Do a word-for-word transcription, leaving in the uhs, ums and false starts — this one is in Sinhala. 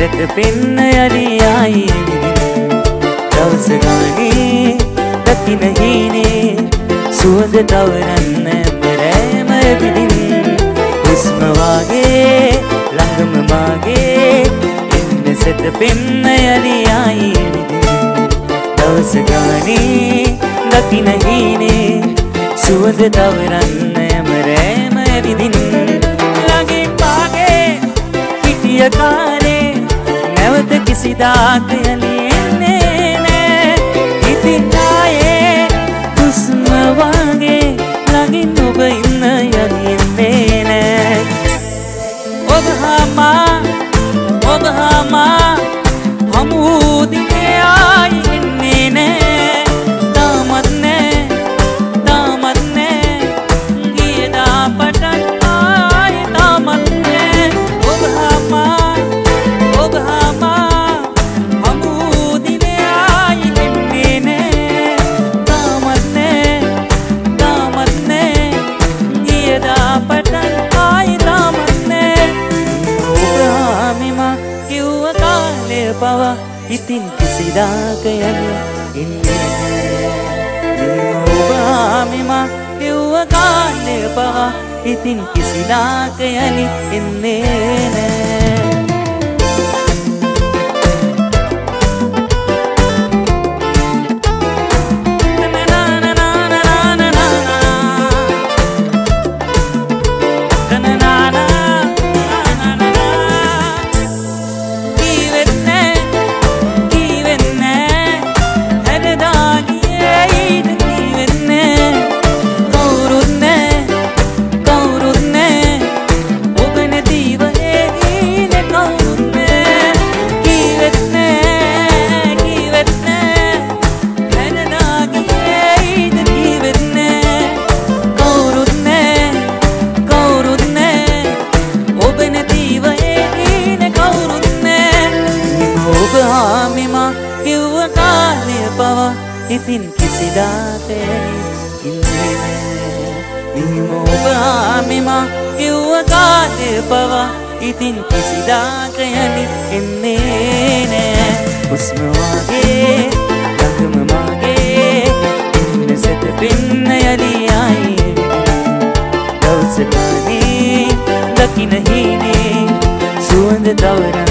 සෙත පෙන්න යලි ආයි දවස ගානේ දකින හීනේ සුවඳ තවරන්න පෙරෑම විදින් හුස්ම වාගේ ළඟම මාගේ එන්න සෙත පෙන්න යලි ආයි දවස ගානේ දකින හීනේ සුවඳ තවරන්න පෙරෑම විදින් ළඟින් මාගේ හිටිය කාලේ නැවත කිසිදාක යලි එන්නේ නෑ ඉතින් ආයේ හුස්ම වාගේ ළඟින් ඔබ ඉන්න යලි එන්නේ නෑ ඔබ හාමා ඔබ හාමා හමු දිනේ ආයි එන්නේ නෑ තාමත් නෑ තාමත් නෑ ගියදා පටන් ආයි තාමත් නෑ ඔබ හාමා ඔබ හාමා හමු දිනේ ආයි එන්නේ නෑ තාමත් නෑ තාමත් නෑ ගියදා පටන් ආයි තාමත් නෑ ඔබ හාමිමා කිව්ව කාලේ පවා ඉතින් කිසිදාක යලි එන්නේ නෑ ඔබ හාමිමා කිව්ව කාලේ පවා ඉතින් කිසිදාක යලි එන්නේ නෑ ඉතින් කිසිදාක ඉන්නේ නෑ නිම ඔබ හාමිමා කිව්ව කාලේ පවා ඉතින් කිසිදාක යලි එන්නේ නෑ හුස්ම වාගේ ළඟම මාගේ එන්න සෙත පෙන්න යලි ආයි දවස ගානේ දකින හීනේ සුවඳ තවරන්න